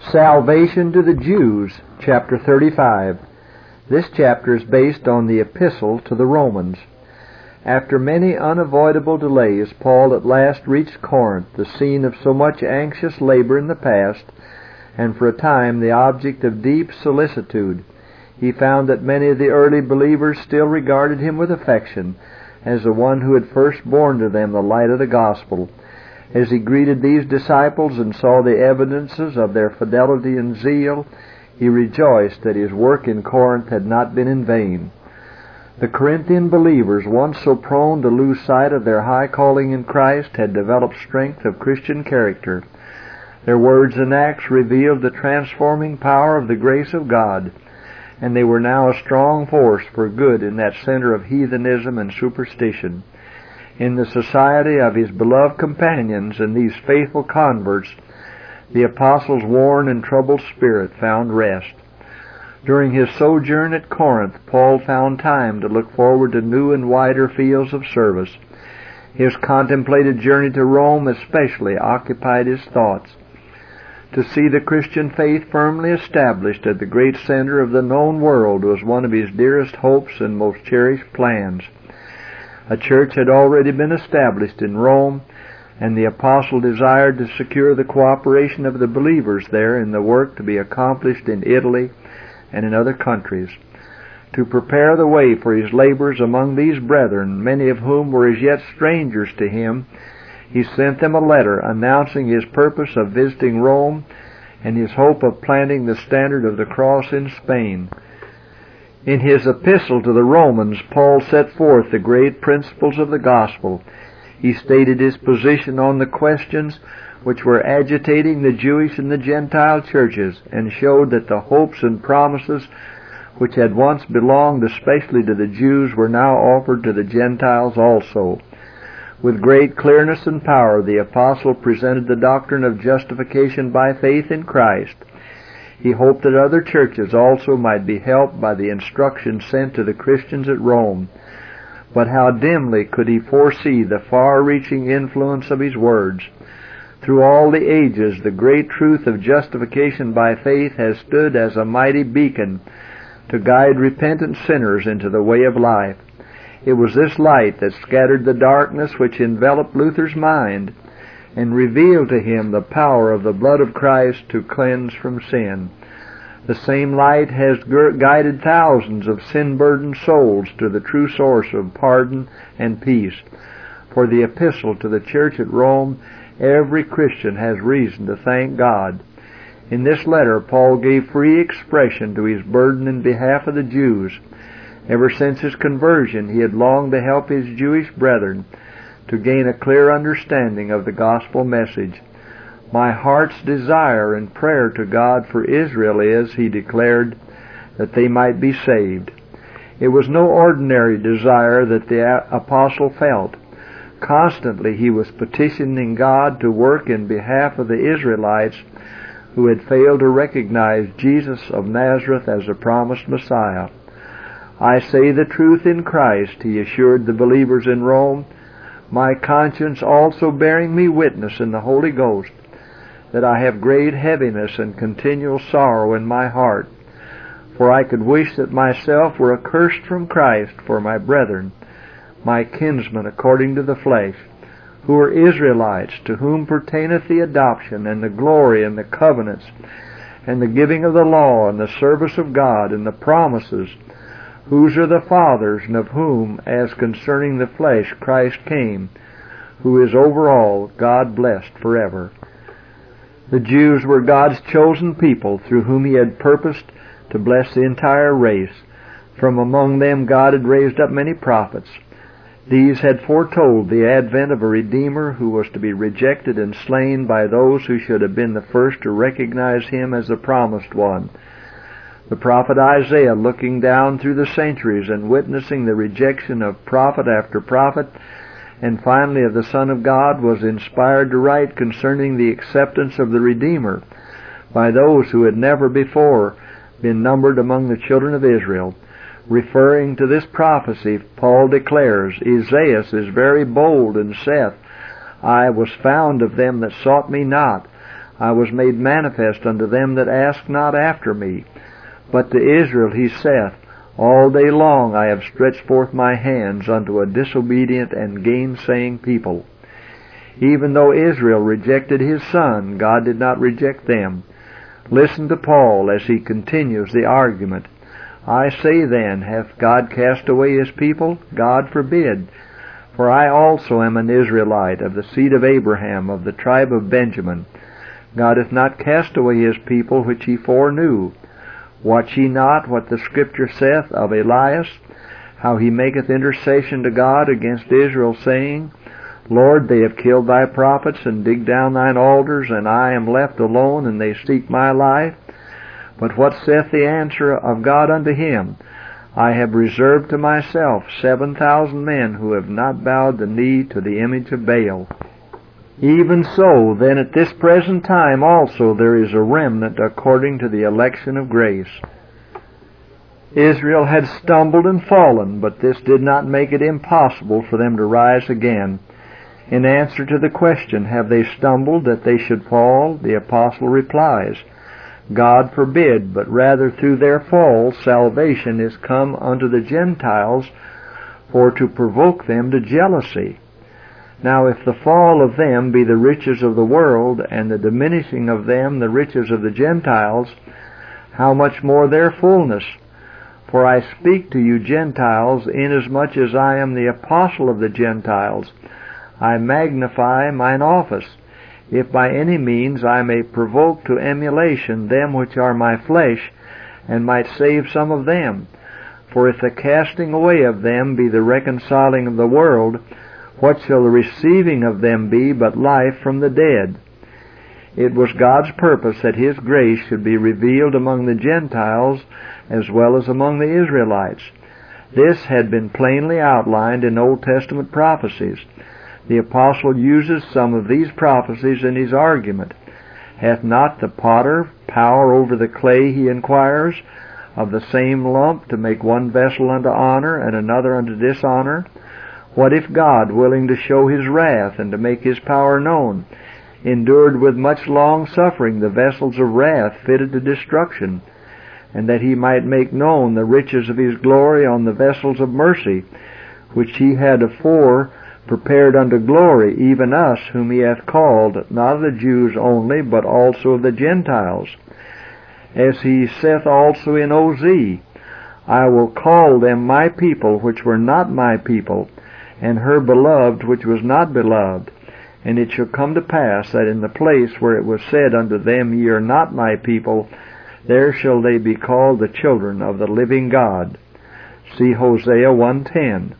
Salvation to the Jews, chapter 35. This chapter is based on the epistle to the Romans. After many unavoidable delays, Paul at last reached Corinth, the scene of so much anxious labor in the past, and for a time the object of deep solicitude. He found that many of the early believers still regarded him with affection, as the one who had first borne to them the light of the gospel. As he greeted these disciples and saw the evidences of their fidelity and zeal, he rejoiced that his work in Corinth had not been in vain. The Corinthian believers, once so prone to lose sight of their high calling in Christ, had developed strength of Christian character. Their words and acts revealed the transforming power of the grace of God, and they were now a strong force for good in that center of heathenism and superstition. In the society of his beloved companions and these faithful converts, the apostle's worn and troubled spirit found rest. During his sojourn at Corinth, Paul found time to look forward to new and wider fields of service. His contemplated journey to Rome especially occupied his thoughts. To see the Christian faith firmly established at the great center of the known world was one of his dearest hopes and most cherished plans. A church had already been established in Rome, and the apostle desired to secure the cooperation of the believers there in the work to be accomplished in Italy and in other countries. To prepare the way for his labors among these brethren, many of whom were as yet strangers to him, he sent them a letter announcing his purpose of visiting Rome and his hope of planting the standard of the cross in Spain. In his epistle to the Romans, Paul set forth the great principles of the gospel. He stated his position on the questions which were agitating the Jewish and the Gentile churches, and showed that the hopes and promises which had once belonged especially to the Jews were now offered to the Gentiles also. With great clearness and power, the apostle presented the doctrine of justification by faith in Christ. He hoped that other churches also might be helped by the instruction sent to the Christians at Rome. But how dimly could he foresee the far-reaching influence of his words. Through all the ages, the great truth of justification by faith has stood as a mighty beacon to guide repentant sinners into the way of life. It was this light that scattered the darkness which enveloped Luther's mind, and revealed to him the power of the blood of Christ to cleanse from sin. The same light has guided thousands of sin-burdened souls to the true source of pardon and peace. For the epistle to the church at Rome, every Christian has reason to thank God. In this letter, Paul gave free expression to his burden in behalf of the Jews. Ever since his conversion, he had longed to help his Jewish brethren to gain a clear understanding of the gospel message. My heart's desire and prayer to God for Israel is, he declared, that they might be saved. It was no ordinary desire that the apostle felt. Constantly he was petitioning God to work in behalf of the Israelites who had failed to recognize Jesus of Nazareth as the promised Messiah. I say the truth in Christ, he assured the believers in Rome, my conscience also bearing me witness in the Holy Ghost, that I have great heaviness and continual sorrow in my heart. For I could wish that myself were accursed from Christ for my brethren, my kinsmen according to the flesh, who are Israelites, to whom pertaineth the adoption, and the glory, and the covenants, and the giving of the law, and the service of God, and the promises, whose are the fathers, and of whom, as concerning the flesh, Christ came, who is over all, God blessed forever. The Jews were God's chosen people, through whom he had purposed to bless the entire race. From among them God had raised up many prophets. These had foretold the advent of a Redeemer who was to be rejected and slain by those who should have been the first to recognize him as the promised one. The prophet Isaiah, looking down through the centuries and witnessing the rejection of prophet after prophet, and finally of the Son of God, was inspired to write concerning the acceptance of the Redeemer by those who had never before been numbered among the children of Israel. Referring to this prophecy, Paul declares, Esaias is very bold and saith, I was found of them that sought me not. I was made manifest unto them that ask not after me. But to Israel he saith, All day long I have stretched forth my hands unto a disobedient and gainsaying people. Even though Israel rejected his Son, God did not reject them. Listen to Paul as he continues the argument. I say then, hath God cast away his people? God forbid. For I also am an Israelite, of the seed of Abraham, of the tribe of Benjamin. God hath not cast away his people which he foreknew. Watch ye not what the Scripture saith of Elias, how he maketh intercession to God against Israel, saying, Lord, they have killed thy prophets, and digged down thine altars, and I am left alone, and they seek my life. But what saith the answer of God unto him? I have reserved to myself 7,000 men who have not bowed the knee to the image of Baal. Even so, then at this present time also there is a remnant according to the election of grace. Israel had stumbled and fallen, but this did not make it impossible for them to rise again. In answer to the question, have they stumbled that they should fall? The apostle replies, God forbid, but rather through their fall salvation is come unto the Gentiles for to provoke them to jealousy. Now if the fall of them be the riches of the world, and the diminishing of them the riches of the Gentiles, how much more their fullness? For I speak to you Gentiles, inasmuch as I am the apostle of the Gentiles. I magnify mine office, if by any means I may provoke to emulation them which are my flesh, and might save some of them. For if the casting away of them be the reconciling of the world, what shall the receiving of them be but life from the dead? It was God's purpose that his grace should be revealed among the Gentiles as well as among the Israelites. This had been plainly outlined in Old Testament prophecies. The apostle uses some of these prophecies in his argument. Hath not the potter power over the clay, he inquires, of the same lump to make one vessel unto honor and another unto dishonor? What if God, willing to show his wrath and to make his power known, endured with much long suffering the vessels of wrath fitted to destruction, and that he might make known the riches of his glory on the vessels of mercy, which he had afore prepared unto glory, even us whom he hath called, not of the Jews only, but also of the Gentiles? As he saith also in Osee, I will call them my people which were not my people, and her beloved which was not beloved. And it shall come to pass that in the place where it was said unto them, Ye are not my people, there shall they be called the children of the living God. See Hosea 1:10.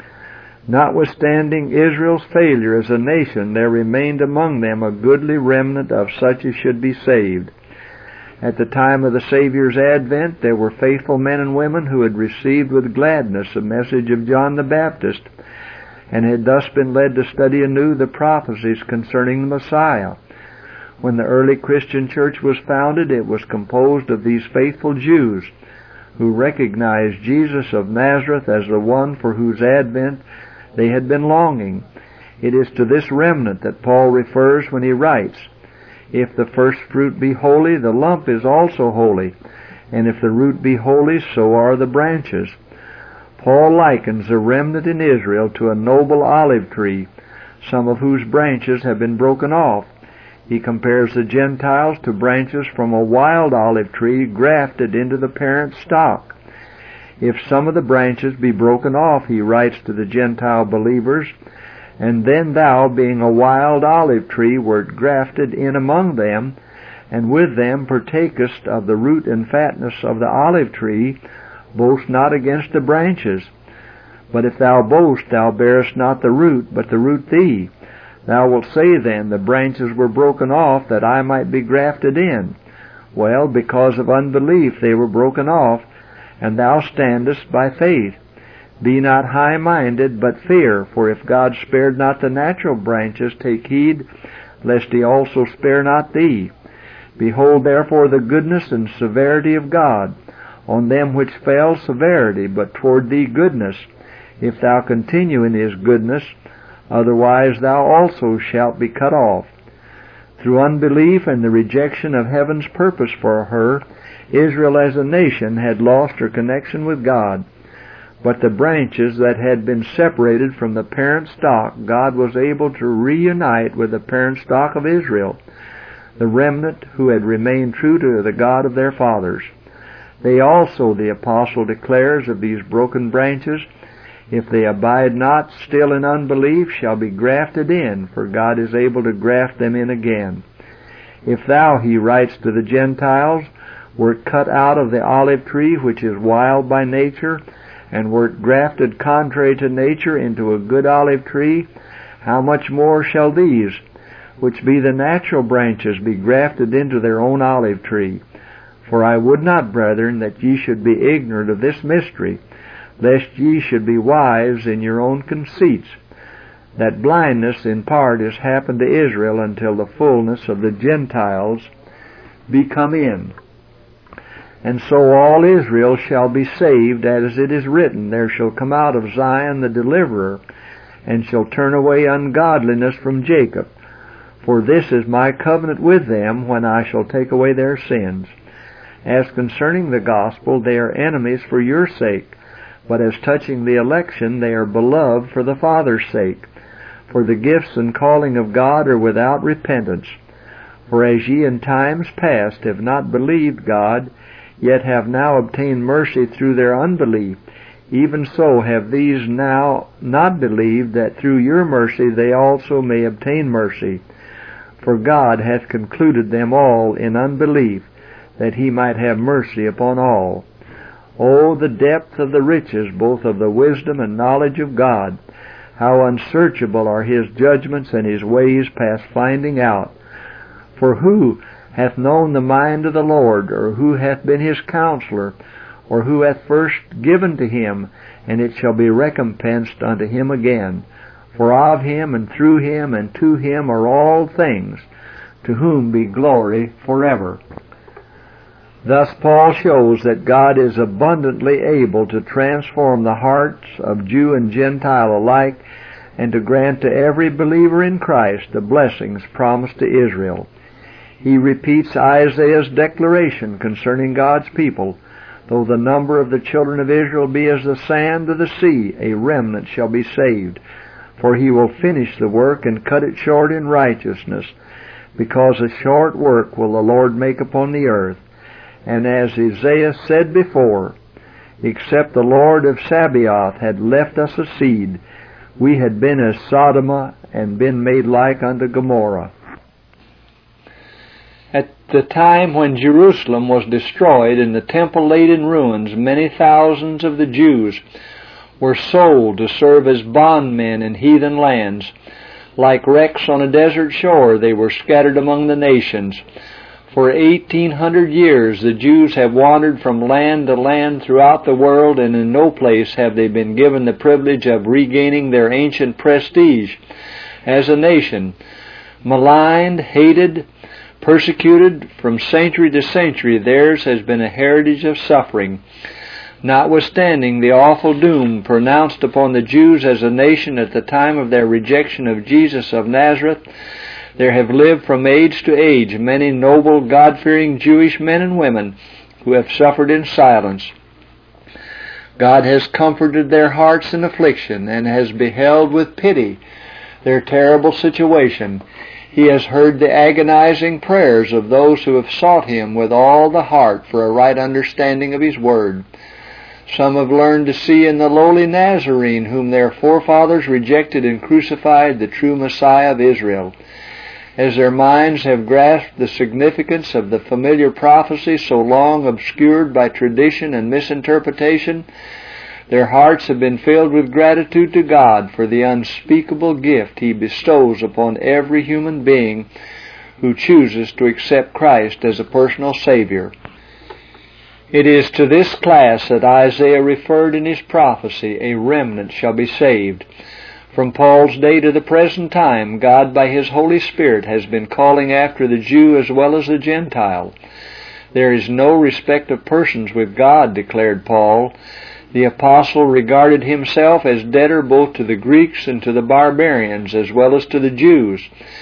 Notwithstanding Israel's failure as a nation, there remained among them a goodly remnant of such as should be saved. At the time of the Savior's advent, there were faithful men and women who had received with gladness the message of John the Baptist, and had thus been led to study anew the prophecies concerning the Messiah. When the early Christian church was founded, it was composed of these faithful Jews who recognized Jesus of Nazareth as the one for whose advent they had been longing. It is to this remnant that Paul refers when he writes, If the first fruit be holy, the lump is also holy, and if the root be holy, so are the branches. Paul likens the remnant in Israel to a noble olive tree, some of whose branches have been broken off. He compares the Gentiles to branches from a wild olive tree grafted into the parent stock. If some of the branches be broken off, he writes to the Gentile believers, and then thou, being a wild olive tree, wert grafted in among them, and with them partakest of the root and fatness of the olive tree, boast not against the branches. But if thou boast, thou bearest not the root, but the root thee. Thou wilt say then, the branches were broken off, that I might be grafted in. Well, because of unbelief they were broken off, and thou standest by faith. Be not high-minded, but fear, for if God spared not the natural branches, take heed, lest he also spare not thee. Behold therefore the goodness and severity of God. On them which fell severity, but toward thee goodness, if thou continue in his goodness, otherwise thou also shalt be cut off. Through unbelief and the rejection of heaven's purpose for her, Israel as a nation had lost her connection with God. But the branches that had been separated from the parent stock, God was able to reunite with the parent stock of Israel, the remnant who had remained true to the God of their fathers. They also, the apostle declares of these broken branches, if they abide not still in unbelief, shall be grafted in, for God is able to graft them in again. If thou, he writes to the Gentiles, wert cut out of the olive tree, which is wild by nature, and wert grafted contrary to nature into a good olive tree, how much more shall these, which be the natural branches, be grafted into their own olive tree? For I would not, brethren, that ye should be ignorant of this mystery, lest ye should be wise in your own conceits, that blindness in part is happened to Israel until the fullness of the Gentiles be come in. And so all Israel shall be saved, as it is written, there shall come out of Zion the deliverer, and shall turn away ungodliness from Jacob. For this is my covenant with them, when I shall take away their sins. As concerning the gospel, they are enemies for your sake, but as touching the election, they are beloved for the Father's sake. For the gifts and calling of God are without repentance. For as ye in times past have not believed God, yet have now obtained mercy through their unbelief, even so have these now not believed, that through your mercy they also may obtain mercy. For God hath concluded them all in unbelief, that he might have mercy upon all. O the depth of the riches, both of the wisdom and knowledge of God! How unsearchable are his judgments, and his ways past finding out! For who hath known the mind of the Lord, or who hath been his counselor, or who hath first given to him, and it shall be recompensed unto him again? For of him, and through him, and to him are all things, to whom be glory forever. Thus Paul shows that God is abundantly able to transform the hearts of Jew and Gentile alike, and to grant to every believer in Christ the blessings promised to Israel. He repeats Isaiah's declaration concerning God's people, though the number of the children of Israel be as the sand of the sea, a remnant shall be saved. For he will finish the work and cut it short in righteousness, because a short work will the Lord make upon the earth. And as Isaiah said before, except the Lord of Sabaoth had left us a seed, we had been as Sodom and been made like unto Gomorrah. At the time when Jerusalem was destroyed and the temple laid in ruins, many thousands of the Jews were sold to serve as bondmen in heathen lands. Like wrecks on a desert shore, they were scattered among the nations. For 1800 years the Jews have wandered from land to land throughout the world, and in no place have they been given the privilege of regaining their ancient prestige as a nation. Maligned, hated, persecuted from century to century, theirs has been a heritage of suffering. Notwithstanding the awful doom pronounced upon the Jews as a nation at the time of their rejection of Jesus of Nazareth, there have lived from age to age many noble, God-fearing Jewish men and women who have suffered in silence. God has comforted their hearts in affliction, and has beheld with pity their terrible situation. He has heard the agonizing prayers of those who have sought him with all the heart for a right understanding of his word. Some have learned to see in the lowly Nazarene, whom their forefathers rejected and crucified, the true Messiah of Israel. As their minds have grasped the significance of the familiar prophecy so long obscured by tradition and misinterpretation, their hearts have been filled with gratitude to God for the unspeakable gift he bestows upon every human being who chooses to accept Christ as a personal Savior. It is to this class that Isaiah referred in his prophecy, a remnant shall be saved. From Paul's day to the present time, God by his Holy Spirit has been calling after the Jew as well as the Gentile. There is no respect of persons with God, declared Paul. The apostle regarded himself as debtor both to the Greeks and to the barbarians, as well as to the Jews.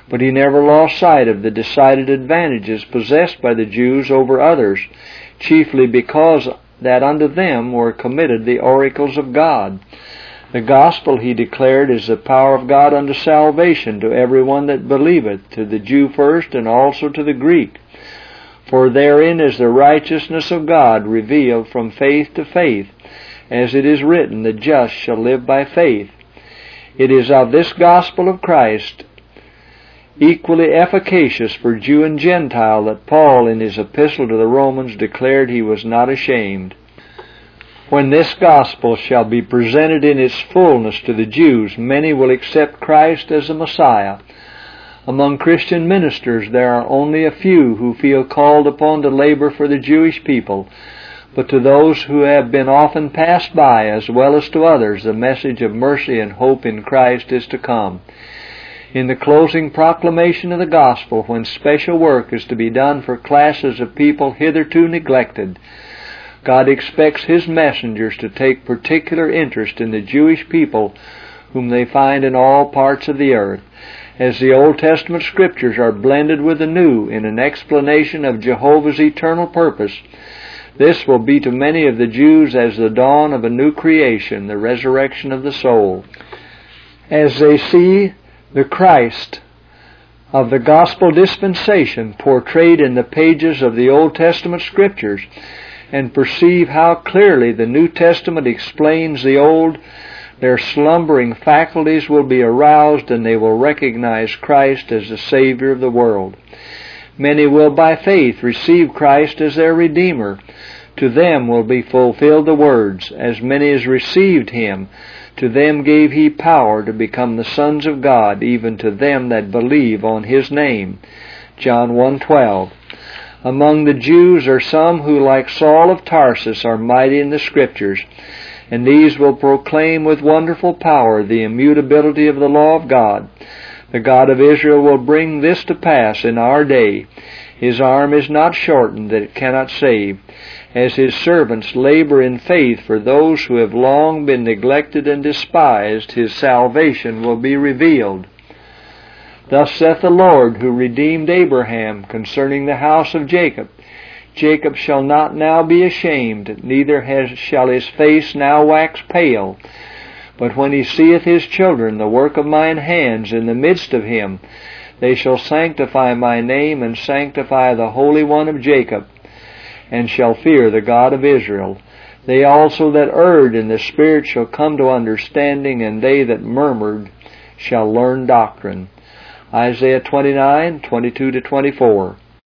But he never lost sight of the decided advantages possessed by the Jews over others, chiefly because that unto them were committed the oracles of God. The gospel, he declared, is the power of God unto salvation to every one that believeth, to the Jew first, and also to the Greek. For therein is the righteousness of God revealed from faith to faith, as it is written, the just shall live by faith. It is of this gospel of Christ, equally efficacious for Jew and Gentile, that Paul in his epistle to the Romans declared he was not ashamed. When this gospel shall be presented in its fullness to the Jews, many will accept Christ as the Messiah. Among Christian ministers there are only a few who feel called upon to labor for the Jewish people, but to those who have been often passed by, as well as to others, the message of mercy and hope in Christ is to come. In the closing proclamation of the gospel, when special work is to be done for classes of people hitherto neglected, God expects His messengers to take particular interest in the Jewish people whom they find in all parts of the earth. As the Old Testament Scriptures are blended with the New in an explanation of Jehovah's eternal purpose, this will be to many of the Jews as the dawn of a new creation, the resurrection of the soul. As they see the Christ of the gospel dispensation portrayed in the pages of the Old Testament Scriptures, and perceive how clearly the New Testament explains the Old, their slumbering faculties will be aroused, and they will recognize Christ as the Savior of the world. Many will by faith receive Christ as their Redeemer. To them will be fulfilled the words, as many as received Him, to them gave He power to become the sons of God, even to them that believe on His name. John 1:12. Among the Jews are some who, like Saul of Tarsus, are mighty in the Scriptures, and these will proclaim with wonderful power the immutability of the law of God. The God of Israel will bring this to pass in our day. His arm is not shortened that it cannot save. As His servants labor in faith for those who have long been neglected and despised, His salvation will be revealed. Thus saith the Lord, who redeemed Abraham concerning the house of Jacob, Jacob shall not now be ashamed, neither shall his face now wax pale. But when he seeth his children, the work of mine hands, in the midst of him, they shall sanctify my name, and sanctify the Holy One of Jacob, and shall fear the God of Israel. They also that erred in the Spirit shall come to understanding, and they that murmured shall learn doctrine. Isaiah 29:22-24.